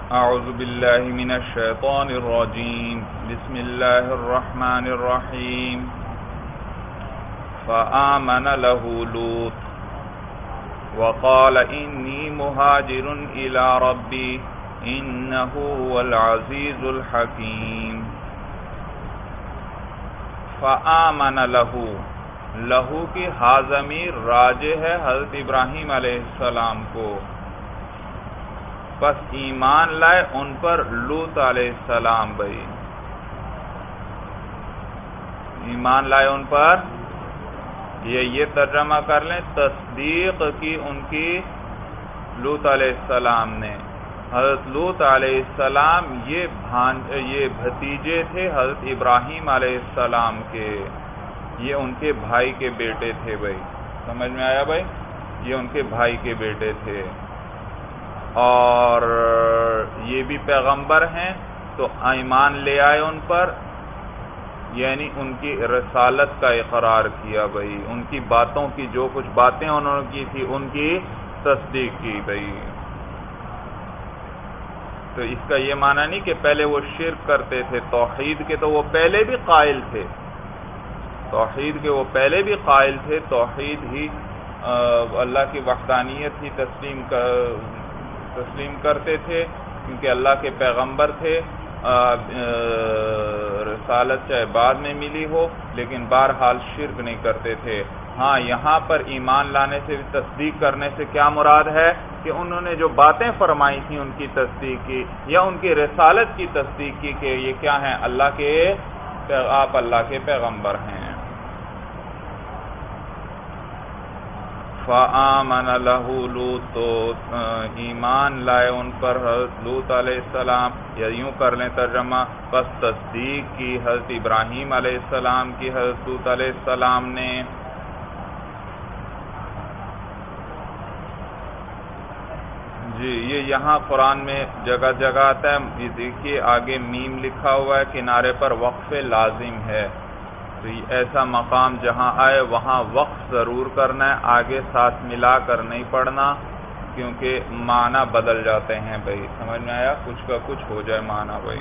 اعوذ باللہ من الشیطان الرجیم بسم اللہ الرحمن الرحیم فآمن له لوط وقال انی مہاجر الی ربی انہ هو العزیز الحکیم فآمن لہو کی حاضمیر راجع ہے حضرت ابراہیم علیہ السلام کو، پس ایمان لائے ان پر لوط علیہ السلام بھائی، ایمان لائے ان پر، یہ ترجمہ کر لیں، تصدیق کی ان کی لوط علیہ السلام نے۔ حضرت لوط علیہ السلام یہ بھتیجے تھے حضرت ابراہیم علیہ السلام کے، یہ ان کے بھائی کے بیٹے تھے بھائی، سمجھ میں آیا بھائی؟ یہ ان کے بھائی کے بیٹے تھے اور یہ بھی پیغمبر ہیں، تو ایمان لے آئے ان پر، یعنی ان کی رسالت کا اقرار کیا بھائی، ان کی باتوں کی جو کچھ باتیں انہوں نے کی تھی ان کی تصدیق کی بھائی۔ تو اس کا یہ معنی نہیں کہ پہلے وہ شرک کرتے تھے، توحید کے تو وہ پہلے بھی قائل تھے، توحید کے وہ پہلے بھی قائل تھے، توحید ہی اللہ کی وحدانیت ہی تسلیم کرتے تھے، کیونکہ اللہ کے پیغمبر تھے، رسالت چاہے بعد میں ملی ہو لیکن بہرحال شرک نہیں کرتے تھے۔ ہاں یہاں پر ایمان لانے سے تصدیق کرنے سے کیا مراد ہے کہ انہوں نے جو باتیں فرمائی تھیں ان کی تصدیق کی، یا ان کی رسالت کی تصدیق کی کہ یہ کیا ہیں، آپ اللہ کے پیغمبر ہیں۔ فآمن لہ لوط، تو ایمان لائے ان پر حضرت لوط علیہ السلام، یا یوں کر لیں ترجمہ، پس تصدیق کی حضرت ابراہیم علیہ السلام کی حضرت لوط علیہ السلام نے۔ جی یہ یہاں قرآن میں جگہ جگہ آتا ہے، یہ دیکھیے آگے میم لکھا ہوا ہے، کنارے پر وقف لازم ہے، تو ایسا مقام جہاں آئے وہاں وقف ضرور کرنا ہے، آگے ساتھ ملا کر نہیں پڑھنا، کیونکہ معنی بدل جاتے ہیں بھائی، سمجھ میں آیا؟ کچھ کا کچھ ہو جائے معنی بھائی۔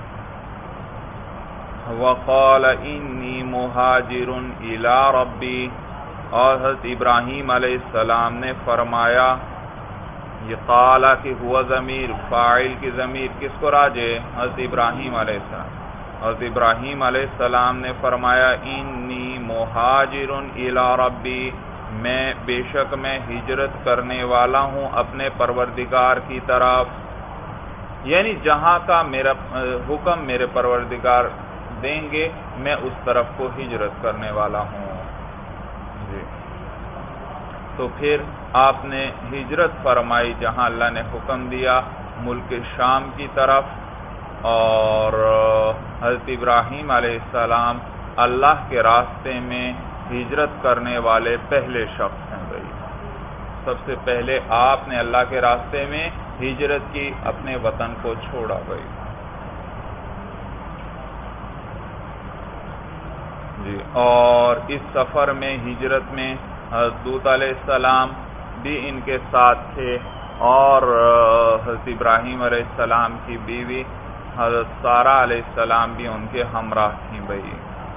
وقال انی مہاجر الی ربی، اور حضرت ابراہیم علیہ السلام نے فرمایا، یہ قالا کہ ہوا ضمیر، فاعل کی ضمیر کس کو راجع؟ حضرت ابراہیم علیہ السلام۔ حضرت ابراہیم علیہ السلام نے فرمایا، انی مہاجر الی ربی، بے شک میں ہجرت کرنے والا ہوں اپنے پروردگار کی طرف، یعنی جہاں کا میرا حکم میرے پروردگار دیں گے میں اس طرف کو ہجرت کرنے والا ہوں جی۔ تو پھر آپ نے ہجرت فرمائی جہاں اللہ نے حکم دیا، ملک شام کی طرف، اور حضرت ابراہیم علیہ السلام اللہ کے راستے میں ہجرت کرنے والے پہلے شخص ہیں بھائی، سب سے پہلے آپ نے اللہ کے راستے میں ہجرت کی، اپنے وطن کو چھوڑا بھائی جی۔ اور اس سفر میں ہجرت میں حضرت لوط علیہ السلام بھی ان کے ساتھ تھے، اور حضرت ابراہیم علیہ السلام کی بیوی حضرت سارہ علیہ السلام بھی ان کے ہمراہ تھیں بھائی۔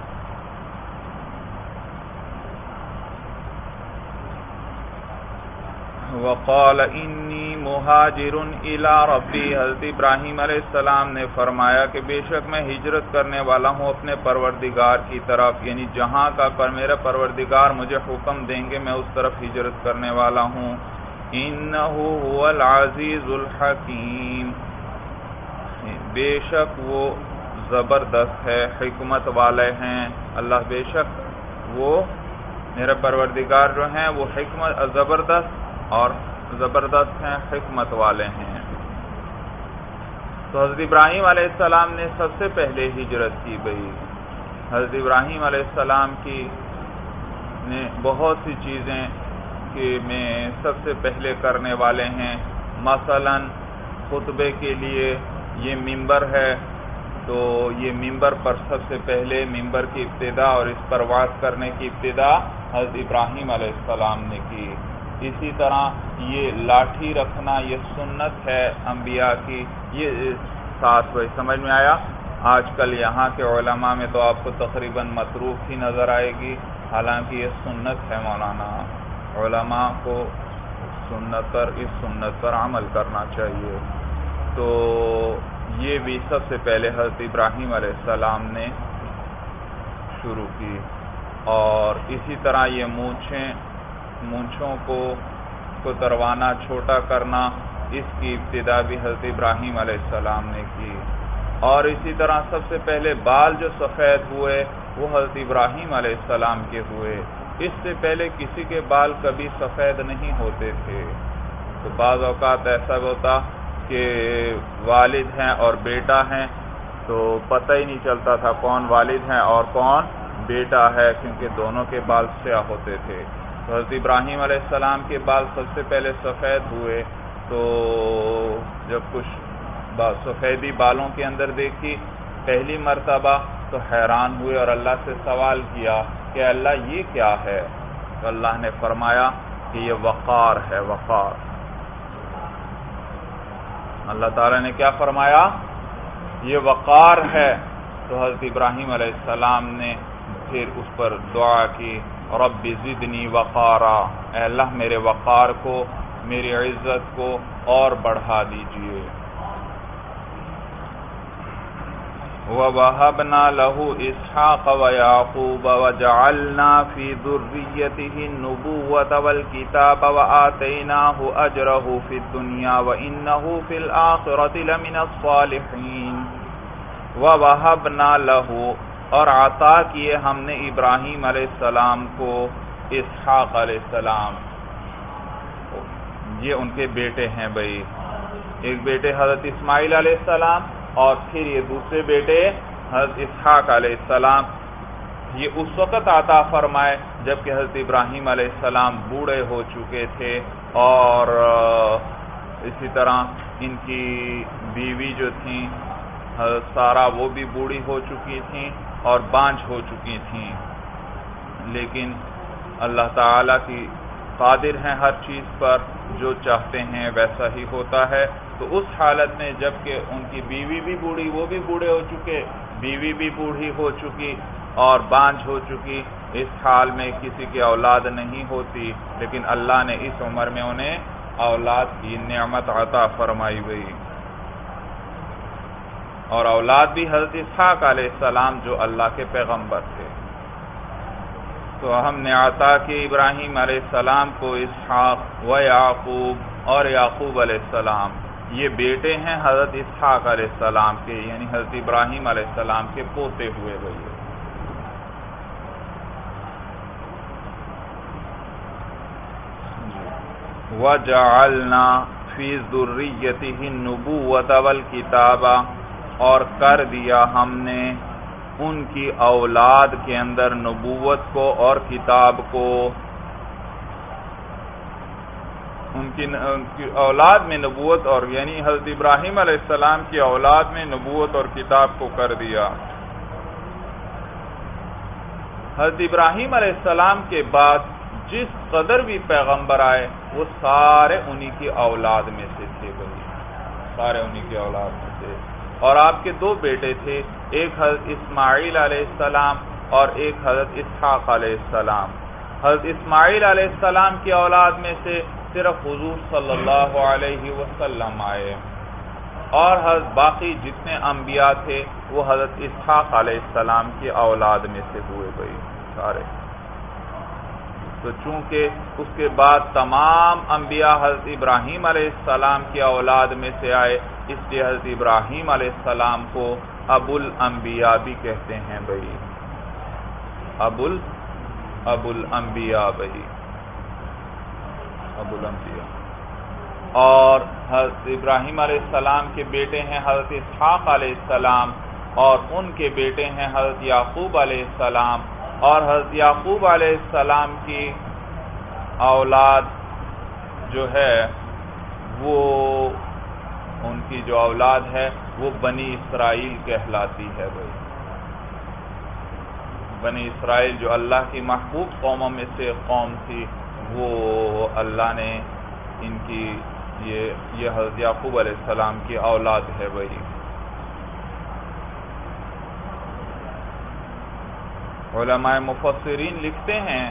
وقال انی مہاجر الی ربی، حضرت ابراہیم علیہ السلام نے فرمایا کہ بے شک میں ہجرت کرنے والا ہوں اپنے پروردگار کی طرف، یعنی جہاں کا میرا پروردگار مجھے حکم دیں گے میں اس طرف ہجرت کرنے والا ہوں۔ انہ هو العزیز الحکیم، بے شک وہ زبردست ہے، حکمت والے ہیں اللہ، بے شک وہ میرا پروردگار جو ہیں وہ حکمت زبردست اور زبردست ہیں، حکمت والے ہیں۔ تو حضرت ابراہیم علیہ السلام نے سب سے پہلے ہجرت کی بھائی۔ حضرت ابراہیم علیہ السلام کی نے بہت سی چیزیں کہ میں سب سے پہلے کرنے والے ہیں، مثلا خطبے کے لیے یہ ممبر ہے، تو یہ ممبر پر سب سے پہلے ممبر کی ابتدا اور اس پر وعظ کرنے کی ابتدا حضرت ابراہیم علیہ السلام نے کی۔ اسی طرح یہ لاٹھی رکھنا یہ سنت ہے انبیاء کی، یہ ساتھ بھائی سمجھ میں آیا۔ آج کل یہاں کے علماء میں تو آپ کو تقریباً متروک ہی نظر آئے گی، حالانکہ یہ سنت ہے مولانا، علماء کو اس سنت پر عمل کرنا چاہیے۔ تو یہ بھی سب سے پہلے حضرت ابراہیم علیہ السلام نے شروع کی، اور اسی طرح یہ مونچھوں کو کتروانا، چھوٹا کرنا، اس کی ابتدا بھی حضرت ابراہیم علیہ السلام نے کی، اور اسی طرح سب سے پہلے بال جو سفید ہوئے وہ حضرت ابراہیم علیہ السلام کے ہوئے، اس سے پہلے کسی کے بال کبھی سفید نہیں ہوتے تھے۔ تو بعض اوقات ایسا ہوتا کہ والد ہیں اور بیٹا ہیں تو پتہ ہی نہیں چلتا تھا کون والد ہیں اور کون بیٹا ہے، کیونکہ دونوں کے بال سیاہ ہوتے تھے۔ تو حضرت ابراہیم علیہ السلام کے بال سب سے پہلے سفید ہوئے، تو جب کچھ سفیدی بالوں کے اندر دیکھی پہلی مرتبہ تو حیران ہوئے اور اللہ سے سوال کیا کہ اللہ یہ کیا ہے؟ تو اللہ نے فرمایا کہ یہ وقار ہے، وقار۔ اللہ تعالیٰ نے کیا فرمایا؟ یہ وقار ہے۔ تو حضرت ابراہیم علیہ السلام نے پھر اس پر دعا کی، رب زدنی وقارا، اے اللہ میرے وقار کو، میری عزت کو اور بڑھا دیجئے۔ وَوَهَبْنَا لَهُ إِسْحَاقَ وَيَعْقُوبَ وَجَعَلْنَا فِي ذُرِّيَّتِهِ النُّبُوَّةَ وَالْكِتَابَ وَآتَيْنَاهُ أَجْرَهُ فِي الدُّنْيَا وَإِنَّهُ فِي الْآخِرَةِ لَمِنَ الصَّالِحِينَ۔ وَوَهَبْنَا لَهُ، اور عطا کیے ہم نے ابراہیم علیہ السلام کو اسحاق علیہ السلام، یہ ان کے بیٹے ہیں بھائی، ایک بیٹے حضرت اسماعیل علیہ السلام اور پھر یہ دوسرے بیٹے حضرت اسحاق علیہ السلام۔ یہ اس وقت عطا فرمائے جبکہ حضرت ابراہیم علیہ السلام بوڑھے ہو چکے تھے، اور اسی طرح ان کی بیوی جو تھیں حضرت سارہ وہ بھی بوڑھی ہو چکی تھیں اور بانجھ ہو چکی تھیں، لیکن اللہ تعالیٰ کی قادر ہیں ہر چیز پر، جو چاہتے ہیں ویسا ہی ہوتا ہے۔ تو اس حالت میں جب کہ ان کی بیوی بھی بوڑھی، وہ بھی بوڑھے ہو چکے، بیوی بھی بوڑھی ہو چکی اور بانجھ ہو چکی، اس حال میں کسی کی اولاد نہیں ہوتی، لیکن اللہ نے اس عمر میں انہیں اولاد کی نعمت عطا فرمائی ہوئی، اور اولاد بھی حضرت اسحاق علیہ السلام جو اللہ کے پیغمبر تھے۔ تو ہم نے عطا کی ابراہیم علیہ السلام کو اسحاق و یعقوب، اور یعقوب علیہ السلام، یہ بیٹے ہیں حضرت اسحاق علیہ السلام کے، یعنی حضرت ابراہیم علیہ السلام کے پوتے ہوئے بھائی۔ وَجَعَلْنَا فِي ذُرِّيَّتِهِ النُّبُوَّةَ وَالْكِتَابَ، اور کر دیا ہم نے ان کی اولاد کے اندر نبوت کو اور کتاب کو، ان کی اولاد میں نبوت، اور یعنی حضرت ابراہیم علیہ السلام کی اولاد میں نبوت اور کتاب کو کر دیا۔ حضرت ابراہیم علیہ السلام کے بعد جس قدر بھی پیغمبر آئے وہ سارے انہی کی اولاد میں سے تھے بھائی، سارے انہی کی اولاد میں تھے۔ اور آپ کے دو بیٹے تھے، ایک حضرت اسماعیل علیہ السلام اور ایک حضرت اسحاق علیہ السلام۔ حضرت اسماعیل علیہ السلام کی اولاد میں سے صرف حضور صلی اللہ علیہ وسلم آئے، اور حضرت باقی جتنے انبیاء تھے وہ حضرت اسحاق علیہ السلام کی اولاد میں سے ہوئے بھائی سارے۔ تو چونکہ اس کے بعد تمام انبیاء حضرت ابراہیم علیہ السلام کی اولاد میں سے آئے، اس لیے حضرت ابراہیم علیہ السلام کو ابو الانبیاء بھی کہتے ہیں بھائی، ابو الانبیاء بھائی، ابو الانبیاء۔ اور حضرت ابراہیم علیہ السلام کے بیٹے ہیں حضرت اسحاق علیہ السلام، اور ان کے بیٹے ہیں حضرت یعقوب علیہ السلام، اور حضرت یعقوب علیہ السلام کی اولاد جو ہے وہ، ان کی جو اولاد ہے وہ بنی اسرائیل کہلاتی ہے بھائی۔ بنی اسرائیل جو اللہ کی محبوب قوموں میں سے قوم تھی، وہ اللہ نے ان کی یہ حضرت یعقوب علیہ السلام کی اولاد ہے بھائی۔ علماء مفسرین لکھتے ہیں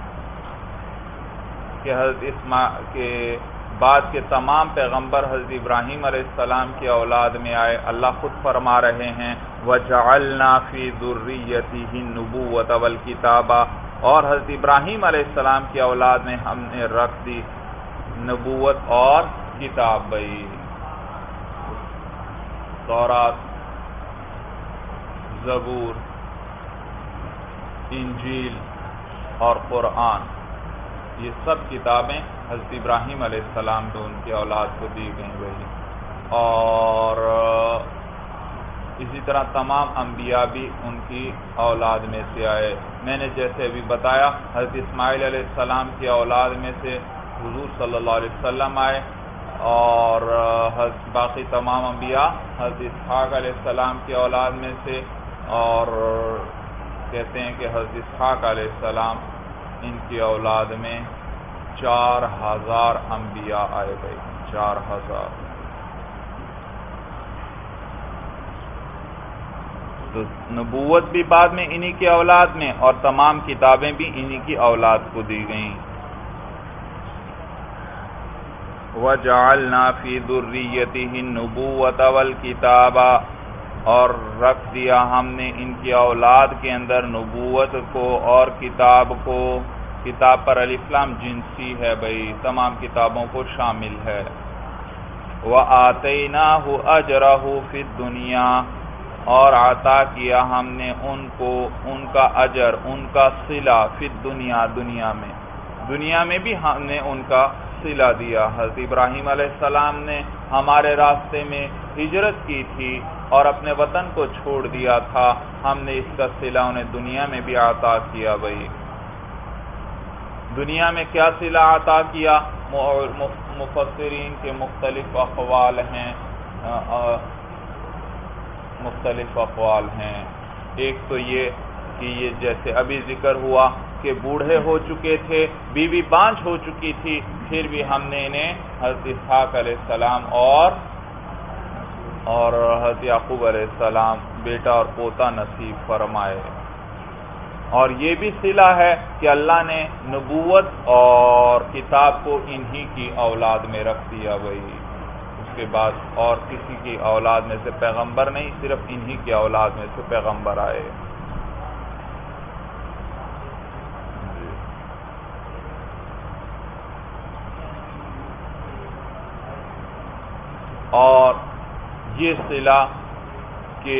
کہ حضرت اسماعیل کے بعد کے تمام پیغمبر حضرت ابراہیم علیہ السلام کی اولاد میں آئے۔ اللہ خود فرما رہے ہیں وَجَعَلْنَا فِي ذُرِّيَّتِهِ النُّبُوَّةَ وَالْكِتَابَ، اور حضرت ابراہیم علیہ السلام کی اولاد میں ہم نے رکھ دی نبوت اور کتاب بھائی، تورات، زبور، انجیل اور قرآن، یہ سب کتابیں حضرت ابراہیم علیہ السلام کو ان کی اولاد کو دی گئیں بھائی۔ اور اسی طرح تمام انبیاء بھی ان کی اولاد میں سے آئے۔ میں نے جیسے ابھی بتایا حضرت اسماعیل علیہ السلام کی اولاد میں سے حضور صلی اللہ علیہ وسلم آئے، اور باقی تمام انبیاء حضرت اسحاق علیہ السلام کی اولاد میں سے، اور کہتے ہیں کہ حضرت اسحاق علیہ السلام ان کی اولاد میں 4000 انبیاء آئے گئے، 4000۔ تو نبوت بھی بعد میں انہی کی اولاد میں، اور تمام کتابیں بھی انہی کی اولاد کو دی گئیں۔ وَجَعَلْنَا فِي ذُرِّيَّتِهِ النُّبُوَّةَ وَالْكِتَابَ، اور رکھ دیا ہم نے ان کی اولاد کے اندر نبوت کو اور کتاب کو۔ کتاب پر الف لام جنسی ہے بھائی، تمام کتابوں کو شامل ہے۔ وَآتَيْنَاهُ أَجْرَهُ فِي الدُّنْيَا، اور عطا کیا ہم نے ان کو ان کا اجر، ان کا صلہ، فی الدنیا، دنیا میں بھی ہم نے ان کا صلہ دیا۔ حضرت ابراہیم علیہ السلام نے ہمارے راستے میں ہجرت کی تھی اور اپنے وطن کو چھوڑ دیا تھا، ہم نے اس کا صلہ انہیں دنیا میں بھی عطا کیا بھائی۔ دنیا میں کیا صلہ عطا کیا؟ مفسرین کے مختلف اقوال ہیں۔ ایک تو یہ کہ یہ جیسے ابھی ذکر ہوا کہ بوڑھے ہو چکے تھے، بیوی بانجھ ہو چکی تھی، پھر بھی ہم نے انہیں حضرت اسحاق علیہ السلام اور حضرت یعقوب علیہ السلام بیٹا اور پوتا نصیب فرمائے۔ اور یہ بھی صلہ ہے کہ اللہ نے نبوت اور کتاب کو انہی کی اولاد میں رکھ دیا بھائی، اس کے بعد اور کسی کی اولاد میں سے پیغمبر نہیں، صرف انہی کی اولاد میں سے پیغمبر آئے۔ اور یہ صلہ کہ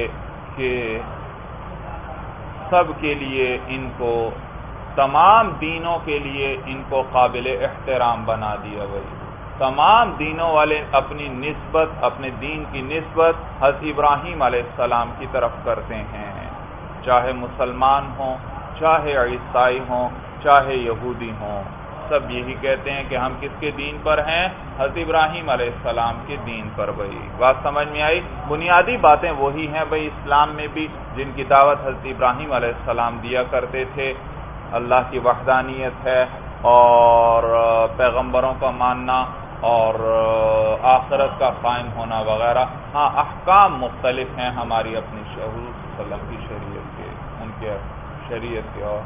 سب کے لیے ان کو، تمام دینوں کے لیے ان کو قابل احترام بنا دیا بھائی۔ تمام دینوں والے اپنی نسبت، اپنے دین کی نسبت حضرت ابراہیم علیہ السلام کی طرف کرتے ہیں، چاہے مسلمان ہوں، چاہے عیسائی ہوں، چاہے یہودی ہوں، سب یہی کہتے ہیں کہ ہم کس کے دین پر ہیں؟ حضرت ابراہیم علیہ السلام کے دین پر بھائی۔ بات سمجھ میں آئی؟ بنیادی باتیں وہی ہیں بھائی، اسلام میں بھی جن کی دعوت حضرت ابراہیم علیہ السلام دیا کرتے تھے، اللہ کی وحدانیت ہے اور پیغمبروں کا ماننا اور آخرت کا قائم ہونا وغیرہ۔ ہاں احکام مختلف ہیں ہماری اپنی حضور صلی اللہ علیہ وسلم کی شریعت کے، ان کے شریعت کے۔ اور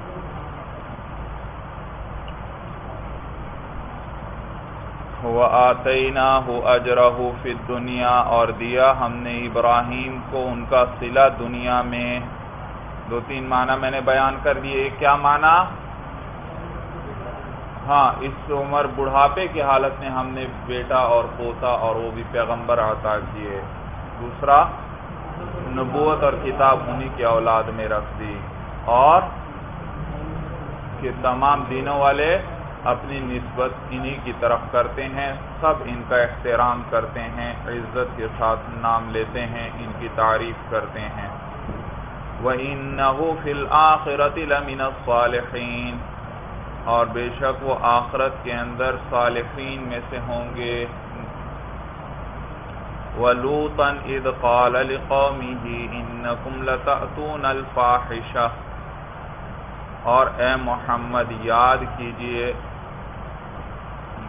وَآتَيْنَاهُ أَجْرَهُ فِي الدُّنْيَا، اور دیا ہم نے ابراہیم کو ان کا صلہ دنیا میں۔ 2-3 معنی میں نے بیان کر دیے۔ کیا معنی؟ ہاں، اس عمر بڑھاپے کی حالت میں ہم نے بیٹا اور پوتا اور وہ بھی پیغمبر عطا کیے۔ دوسرا، نبوت اور کتاب انہی کی اولاد میں رکھ دی، اور کہ تمام دینوں والے اپنی نسبت انہی کی طرف کرتے ہیں، سب ان کا احترام کرتے ہیں، عزت کے ساتھ نام لیتے ہیں، ان کی تعریف کرتے ہیں۔ وَإِنَّهُ فِي الْآخِرَةِ لَمِنَ الصَّالِحِينَ، اور بے شک وہ آخرت کے اندر صالحین میں سے ہوں گے۔ وَلُوطًا إِذْ قَالَ لِقَوْمِهِ إِنَّكُمْ لَتَأْتُونَ الْفَاحِشَةَ، اور اے محمد یاد کیجئے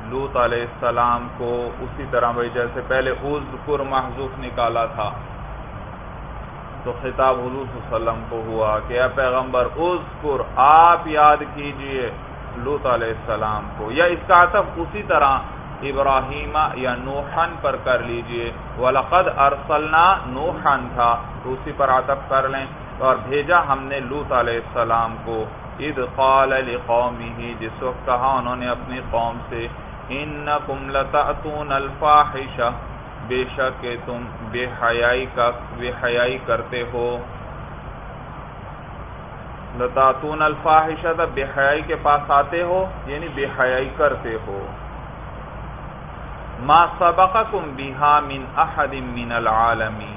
لوط علیہ السلام کو اسی طرح بھائی جیسے پہلے اذکر محذوف نکالا تھا تو خطاب حضور صلی اللہ علیہ وسلم کو ہوا کہ اے پیغمبر اذکر آپ یاد کیجئے لوط علیہ السلام کو، یا اس کا عطف اسی طرح ابراہیم یا نوحن پر کر لیجئے، وَلَقَدْ أَرْسَلْنَا نوحن تھا تو اسی پر عطف کر لیں، اور بھیجا ہم نے لوط علیہ السلام کو، اذ قال لقومه جس وقت کہا انہوں نے اپنی قوم سے، انکم لتأتون الفاحشہ بے شک کہ تم بے حیائی کرتے ہو، لتأتون الفاحشہ بے حیائی کے پاس آتے ہو یعنی بے حیائی کرتے ہو، ما سبقکم بہا من احد من العالمین،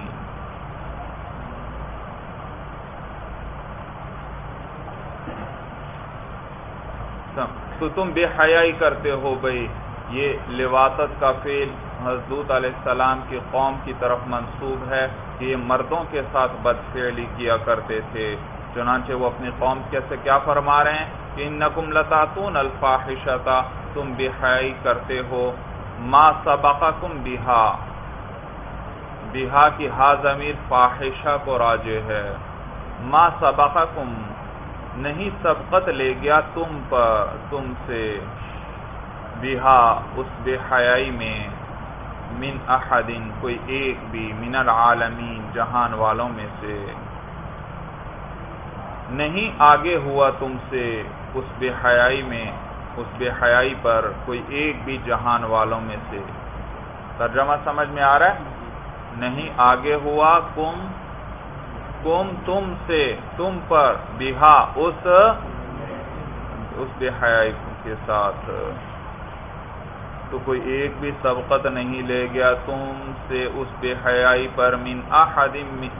تو تم بے حیائی کرتے ہو بھئی، یہ لواطت کا فعل حضرت علیہ السلام کی قوم کی طرف منسوب ہے کہ یہ مردوں کے ساتھ بدفعلی کیا کرتے تھے، چنانچہ وہ اپنی قوم سے کیا فرما رہے ہیں کہ انکم لتاتون الفاحشۃ تم بے حیائی کرتے ہو، ما سبقکم بہا، بہا کی ہا ضمیر فاحشہ کو راجع ہے، ما سبقکم نہیں سبقت لے گیا تم سے، بہا اس بے حیائی میں، من احد کوئی ایک بھی، من العالمین جہان والوں میں سے، نہیں آگے ہوا تم سے اس بے حیائی میں، اس بے حیائی پر کوئی ایک بھی جہان والوں میں سے۔ ترجمہ سمجھ میں آ رہا ہے؟ نہیں آگے ہوا کم تم سے، تم پر، بہا اس بے حیائی کے ساتھ، تو کوئی ایک بھی سبقت نہیں لے گیا تم سے اس بے حیائی پر، من احد،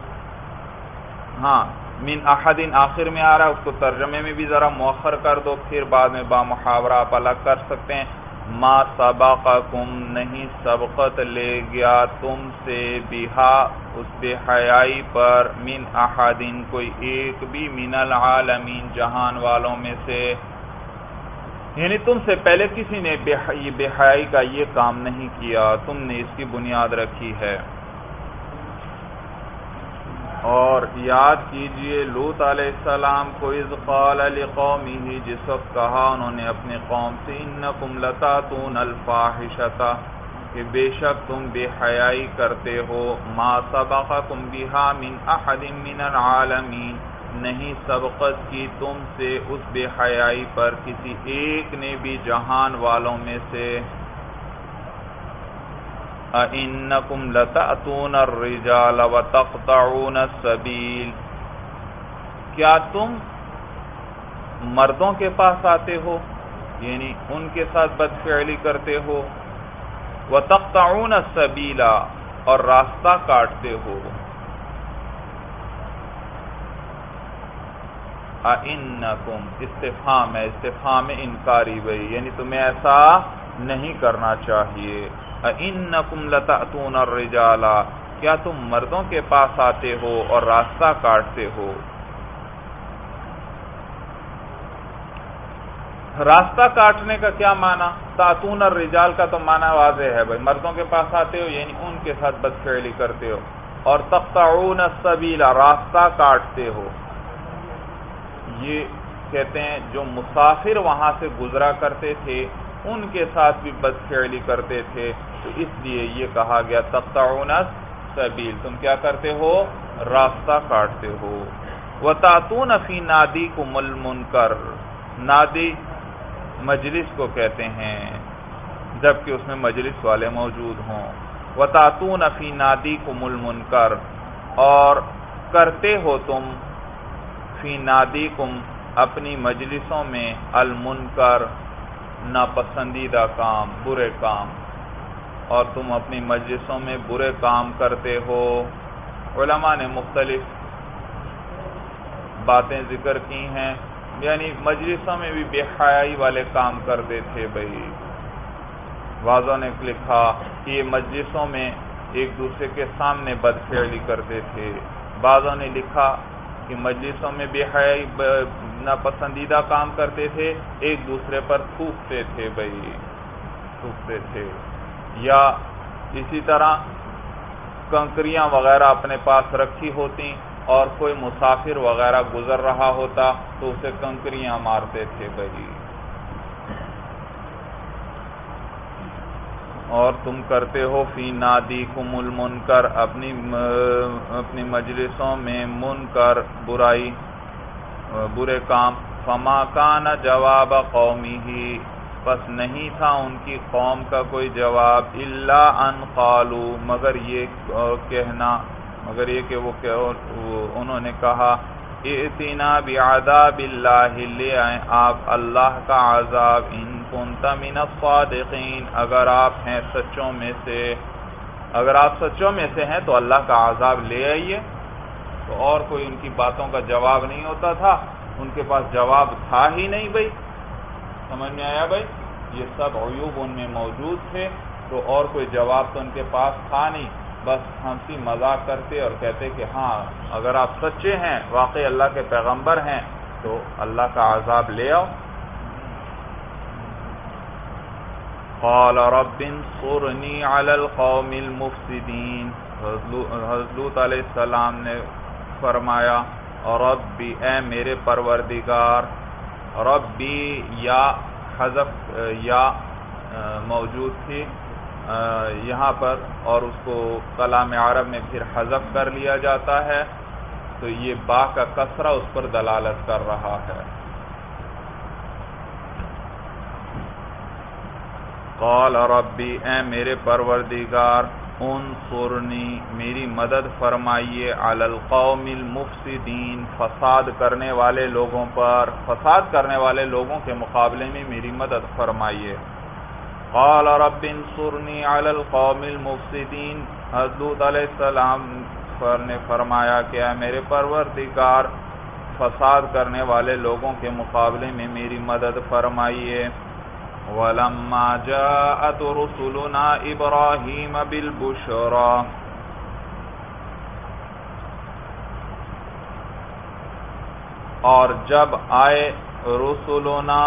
ہاں من احد آخر میں آ رہا ہے، اس کو ترجمے میں بھی ذرا مؤخر کر دو، پھر بعد میں با محاورہ آپ الگ کر سکتے ہیں، ما سبقکم نہیں سبقت لے گیا تم سے، بہا اس بے حیائی پر، من احد کوئی ایک بھی، من العالمین جہان والوں میں سے، یعنی تم سے پہلے کسی نے بے حیائی کا یہ کام نہیں کیا، تم نے اس کی بنیاد رکھی ہے۔ اور یاد کیجئے لوط علیہ السلام کو، اذ قال لقومه جس وقت کہا انہوں نے اپنے قوم سے، انکم لتاتون الفاحشۃ کہ بے شک تم بے حیائی کرتے ہو، ما سبقکم بہا من احد من العالمین نہیں سبقت کی تم سے اس بے حیائی پر کسی ایک نے بھی جہان والوں میں سے، اَإِنَّكُمْ لَتَأْتُونَ الرِّجَالَ وَتَقْطَعُونَ السَّبِيلَ کیا تم مردوں کے پاس آتے ہو یعنی ان کے ساتھ بدفعلی کرتے ہو، وَتَقْطَعُونَ السَّبِيلَ اور راستہ کاٹتے ہو، اَإِنَّكُمْ استفہام ہے، استفہام انکاری بھئی، یعنی تمہیں ایسا نہیں کرنا چاہیے، اَإِنَّكُمْ لَتَأْتُونَ الرِّجَالَ کیا تم مردوں کے پاس آتے ہو اور راستہ کاٹتے ہو۔ راستہ کاٹنے کا کیا معنی؟ تأتون الرجال کا تو معنی واضح ہے بھائی، مردوں کے پاس آتے ہو یعنی ان کے ساتھ بدفعلی کرتے ہو، اور تقطعون السبیل راستہ کاٹتے ہو، یہ کہتے ہیں جو مسافر وہاں سے گزرا کرتے تھے ان کے ساتھ بھی بدفعلی کرتے تھے، تو اس لیے یہ کہا گیا تقطعون السبیل تم کیا کرتے ہو؟ راستہ کاٹتے ہو۔ وَتَأْتُونَ فِي نَادِيكُمُ الْمُنْكَرَ نادی مجلس کو کہتے ہیں جبکہ اس میں مجلس والے موجود ہوں، وَتَأْتُونَ فِي نَادِيكُمُ الْمُنْكَرَ اور کرتے ہو تم فی نادیکم اپنی مجلسوں میں المنکر ناپسندیدہ کام، برے کام، اور تم اپنی مجلسوں میں برے کام کرتے ہو۔ علماء نے مختلف باتیں ذکر کی ہیں، یعنی مجلسوں میں بھی بے حیائی والے کام کرتے تھے بھائی، بعضوں نے لکھا کہ یہ مجلسوں میں ایک دوسرے کے سامنے بدفعلی کرتے تھے، بعضوں نے لکھا کہ مجلسوں میں بے حیائی ناپسندیدہ کام کرتے تھے، ایک دوسرے پر تھوکتے تھے بھائی، تھوکتے تھے، یا اسی طرح کنکریاں وغیرہ اپنے پاس رکھی ہوتی اور کوئی مسافر وغیرہ گزر رہا ہوتا تو اسے کنکریاں مارتے تھے بھائی. اور تم کرتے ہو فی نادیکم المنکر، اپنی مجلسوں میں منکر برائی، برے کام. فما کان جواب قومہ، پس نہیں تھا ان کی قوم کا کوئی جواب، الا ان قالوا، مگر یہ کہ وہ انہوں نے کہا ائتنا بعذاب اللہ، لے آئیں آپ اللہ کا عذاب، ان کنت من الصادقین، اگر آپ سچوں میں سے ہیں تو اللہ کا عذاب لے آئیے. تو اور کوئی ان کی باتوں کا جواب نہیں ہوتا تھا، ان کے پاس جواب تھا ہی نہیں بھائی. سمجھ میں آیا بھائی؟ یہ سب عیوب ان میں موجود تھے تو اور کوئی جواب تو ان کے پاس تھا نہیں، بس ہنسی مذاق کرتے اور کہتے کہ ہاں اگر آپ سچے ہیں، واقعی اللہ کے پیغمبر ہیں تو اللہ کا عذاب لے آؤ. قال رب انصرنی علی القوم المفسدین، حضرت علیہ السلام نے فرمایا ربی، اے میرے پروردگار. ربی یا حذف یا موجود تھی یہاں پر، اور اس کو کلام عرب میں پھر حذف کر لیا جاتا ہے، تو یہ با کا کسرہ اس پر دلالت کر رہا ہے. قال ربی، اے میرے پروردگار، انصرنی، میری مدد فرمائیے، علی القوم المفسدین، فساد کرنے والے لوگوں پر، فساد کرنے والے لوگوں کے مقابلے میں میری مدد فرمائیے. قال رب انصرنی علی القوم المفسدین، حضرت علیہ السلام نے فرمایا کہ اے میرے پروردگار، فساد کرنے والے لوگوں کے مقابلے میں میری مدد فرمائیے. وَلَمَّا جَاءَتْ رُسُلُنَا إِبْرَاهِيمَ بِالْبُشْرَى، اور جب آئے رسولنا،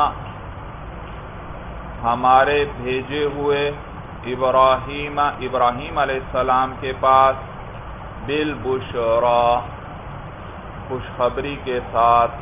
ہمارے بھیجے ہوئے، ابراہیم علیہ السلام کے پاس، بالبشرا، خوشخبری کے ساتھ،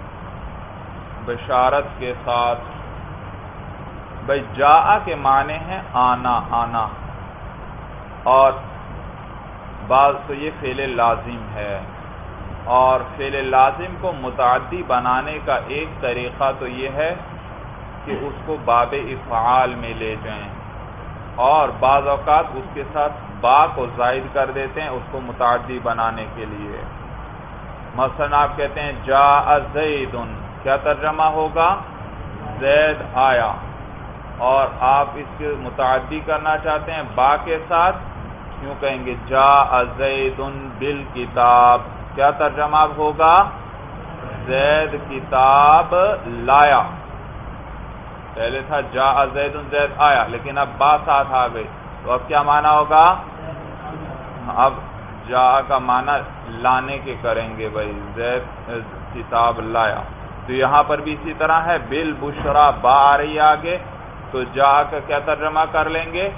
بشارت کے ساتھ. بھئی جاء کے معنی ہیں آنا، اور بعض تو یہ فعل لازم ہے، اور فعل لازم کو متعدی بنانے کا ایک طریقہ تو یہ ہے کہ اس کو باب افعال میں لے جائیں، اور بعض اوقات اس کے ساتھ با کو زائد کر دیتے ہیں اس کو متعدی بنانے کے لیے. مثلا آپ کہتے ہیں جاء زید، کیا ترجمہ ہوگا؟ زید آیا، اور آپ اس کے متعدی کرنا چاہتے ہیں با کے ساتھ، کیوں کہیں گے جاء زید بالکتاب، کیا ترجمہ ہوگا؟ زید کتاب لایا. پہلے تھا جاء زید، زید آیا، لیکن اب با ساتھ آ گئی، تو اب کیا معنی ہوگا؟ اب جاء کا معنی لانے کے کریں گے بھائی، زید کتاب لایا. تو یہاں پر بھی اسی طرح ہے، بالبشرا، با آ رہی آگے، تو جاء کا کیا ترجمہ کر لیں گے؟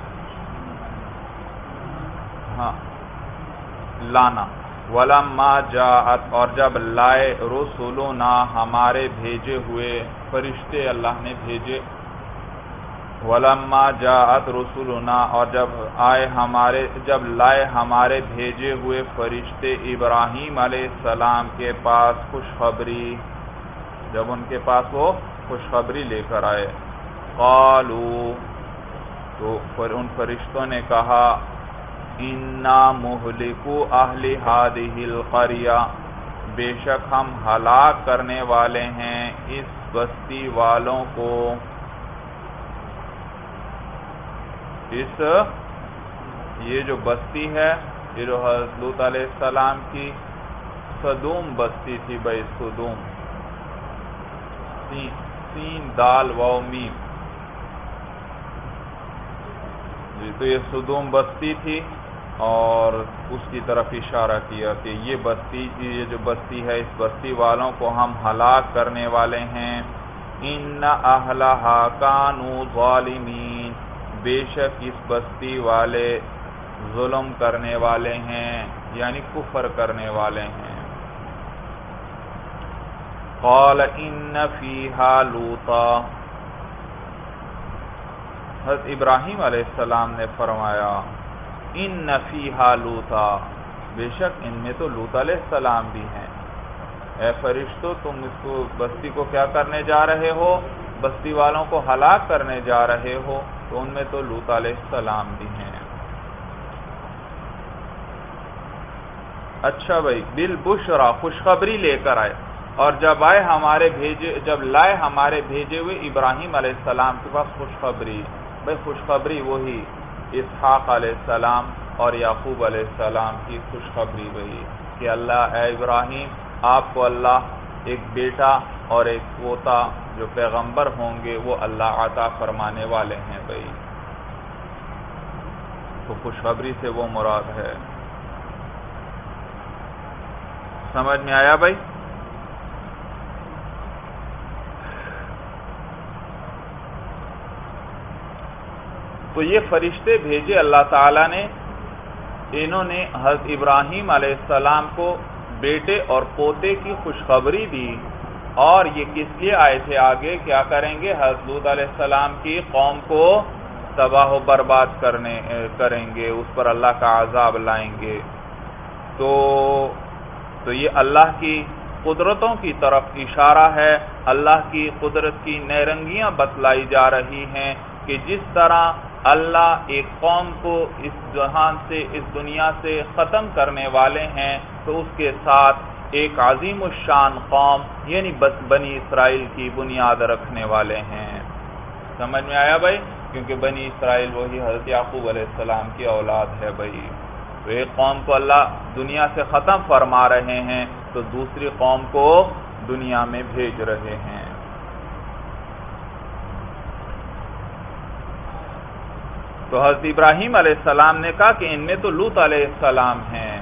ہاں، لانا. وَلَمَّا جَاءَتْ، اور جب لائے، رسولنا، ہمارے بھیجے ہوئے فرشتے اللہ نے بھیجے. وَلَمَّا جَاءَتْ رسولنا، اور جب لائے ہمارے بھیجے ہوئے فرشتے ابراہیم علیہ السلام کے پاس خوشخبری، جب ان کے پاس وہ خوشخبری لے کر آئے. قالوا، تو ان فرشتوں نے کہا انا مہلکو اہل ہذہ القریہ، بے شک ہم ہلاک کرنے والے ہیں اس بستی والوں کو. یہ جو بستی ہے، یہ جو حضرت علیہ السلام کی صدوم بستی تھی بھائی، صدوم، سین دال واو میم، تو یہ صدوم بستی تھی، اور اس کی طرف اشارہ کیا کہ یہ جو بستی ہے، اس بستی والوں کو ہم ہلاک کرنے والے ہیں. ان اہلھا کانوا ظالمین، بے شک اس بستی والے ظلم کرنے والے ہیں، یعنی کفر کرنے والے ہیں۔ قال ان فیہا لوطا، حضرت ابراہیم علیہ السلام نے فرمایا ان فیہا لوطا، بے شک ان میں تو لوط علیہ السلام بھی ہیں۔ اے فرشتو، تم اس کو بستی کو کیا کرنے جا رہے ہو؟ بستی والوں کو ہلاک کرنے جا رہے ہو، تو ان میں تو لوط علیہ السلام بھی ہیں۔ اچھا بھائی، بالبشرا، خوشخبری لے کر آئے، اور جب لائے ہمارے بھیجے ہوئے ابراہیم علیہ السلام کے پاس خوشخبری، بھائی خوشخبری وہی اسحاق علیہ السلام اور یعقوب علیہ السلام کی خوشخبری وہی کہ اللہ، اے ابراہیم، آپ کو اللہ ایک بیٹا اور ایک پوتا جو پیغمبر ہوں گے وہ اللہ عطا فرمانے والے ہیں بھائی، تو خوشخبری سے وہ مراد ہے۔ سمجھ میں آیا بھائی؟ تو یہ فرشتے بھیجے اللہ تعالیٰ نے، انہوں نے حضرت ابراہیم علیہ السلام کو بیٹے اور پوتے کی خوشخبری دی، اور یہ کس لیے آئے تھے؟ آگے کیا کریں گے؟ حضرت لوط علیہ السلام کی قوم کو تباہ و برباد کریں گے، اس پر اللہ کا عذاب لائیں گے۔ تو یہ اللہ کی قدرتوں کی طرف اشارہ ہے، اللہ کی قدرت کی نیرنگیاں بتلائی جا رہی ہیں کہ جس طرح اللہ ایک قوم کو اس جہان سے، اس دنیا سے ختم کرنے والے ہیں، تو اس کے ساتھ ایک عظیم الشان قوم یعنی بنی اسرائیل کی بنیاد رکھنے والے ہیں۔ سمجھ میں آیا بھائی؟ کیونکہ بنی اسرائیل وہی حضرت یعقوب علیہ السلام کی اولاد ہے بھائی۔ تو ایک قوم کو اللہ دنیا سے ختم فرما رہے ہیں، تو دوسری قوم کو دنیا میں بھیج رہے ہیں۔ تو حضرت ابراہیم علیہ السلام نے کہا کہ ان میں تو لوط علیہ السلام ہیں۔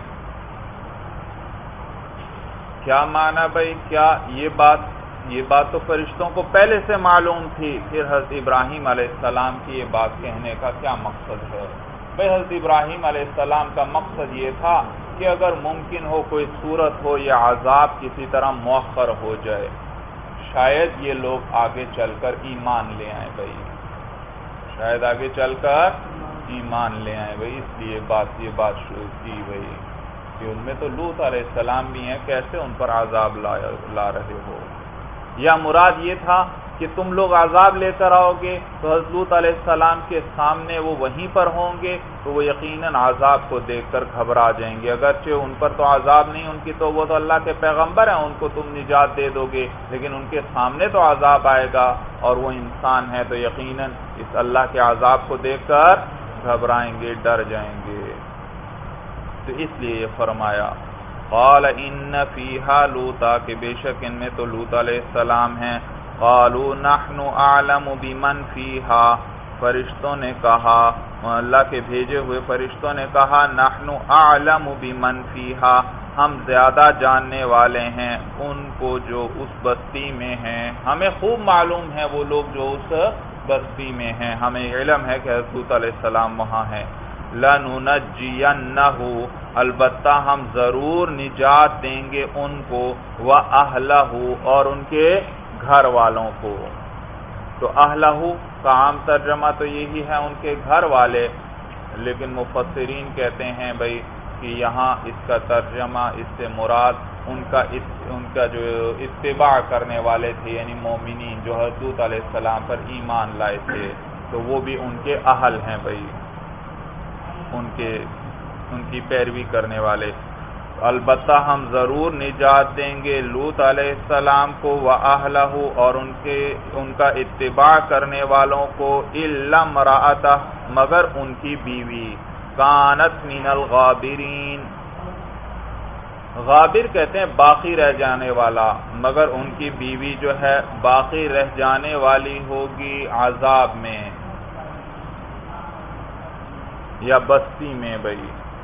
کیا معنی بھائی؟ کیا یہ بات تو فرشتوں کو پہلے سے معلوم تھی، پھر حضرت ابراہیم علیہ السلام کی یہ بات کہنے کا کیا مقصد ہے؟ بھائی حضرت ابراہیم علیہ السلام کا مقصد یہ تھا کہ اگر ممکن ہو کوئی صورت ہو یا عذاب کسی طرح مؤخر ہو جائے، شاید یہ لوگ آگے چل کر ایمان لے آئیں بھائی، شاید آگے چل کر ایمان لے آئیں بھائی، اس لیے یہ بات شروع کی بھائی کہ ان میں تو لوط علیہ السلام بھی ہیں، کیسے ان پر عذاب لا رہے ہو؟ یا مراد یہ تھا کہ تم لوگ عذاب لے کر آؤ گے تو حضرت لوط علیہ السلام کے سامنے وہ وہیں پر ہوں گے، تو وہ یقیناً عذاب کو دیکھ کر گھبرا جائیں گے، اگرچہ ان پر تو عذاب نہیں، ان کی تو وہ تو اللہ کے پیغمبر ہیں، ان کو تم نجات دے دو گے، لیکن ان کے سامنے تو عذاب آئے گا، اور وہ انسان ہے تو یقیناً اس اللہ کے عذاب کو دیکھ کر گھبرائیں گے، ڈر جائیں گے۔ تو اس لیے یہ فرمایا قال ان فیہا لوطا، کہ بے شک ان میں تو لوط علیہ السلام ہیں۔ قالوا نحن اعلم بمن فیہا، فرشتوں نے کہا، اللہ کے بھیجے ہوئے فرشتوں نے کہا، نحن اعلم بمن فیہا، ہم زیادہ جاننے والے ہیں ان کو جو اس بستی میں ہیں، ہمیں خوب معلوم ہے وہ لوگ جو اس بستی میں ہیں، ہمیں علم ہے کہ حضرت لوط علیہ السلام وہاں ہیں۔ لَنُنَجِّيَنَّهُ، البتہ ہم ضرور نجات دیں گے ان کو، وَأَهْلَهُ، اور ان کے گھر والوں کو۔ تو اہلہ کا عام ترجمہ تو یہی ہے ان کے گھر والے، لیکن مفسرین کہتے ہیں بھائی کہ یہاں اس کا ترجمہ اس سے مراد ان کا جو اتباع کرنے والے تھے، یعنی مومنین جو حضرت لوط علیہ السلام پر ایمان لائے تھے، تو وہ بھی ان کے اہل ہیں بھائی، ان کی پیروی کرنے والے۔ البتہ ہم ضرور نجات دیں گے لوط علیہ السلام کو، وَأَهْلَهُ، اور ان کا اتباع کرنے والوں کو، إِلَّا امْرَأَتَهُ، مگر ان کی بیوی، كَانَتْ مِنَ الْغَابِرِينَ، غابر کہتے ہیں باقی رہ جانے والا، مگر ان کی بیوی جو ہے باقی رہ جانے والی ہوگی عذاب میں یا بستی میں بھائی،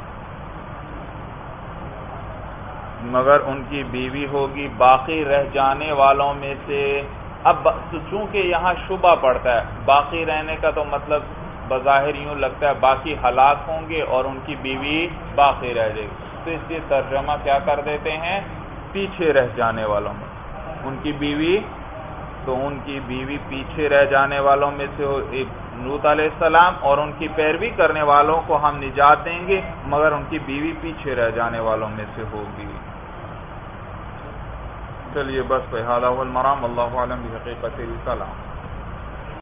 مگر ان کی بیوی ہوگی باقی رہ جانے والوں میں سے۔ اب چونکہ یہاں شبہ پڑتا ہے، باقی رہنے کا تو مطلب بظاہر یوں لگتا ہے باقی ہلاک ہوں گے اور ان کی بیوی باقی رہ جائے گی، تو اس لیے ترجمہ کیا کر دیتے ہیں؟ پیچھے رہ جانے والوں میں ان کی بیوی، تو ان کی بیوی پیچھے رہ جانے والوں میں سے لوط علیہ السلام، اور ان کی پیروی کرنے والوں کو ہم نجات دیں گے مگر ان کی بیوی پیچھے رہ جانے والوں میں سے ہوگی۔ چلیے بس فہذا هو المرام، واللہ اعلم بحقیقت السلام۔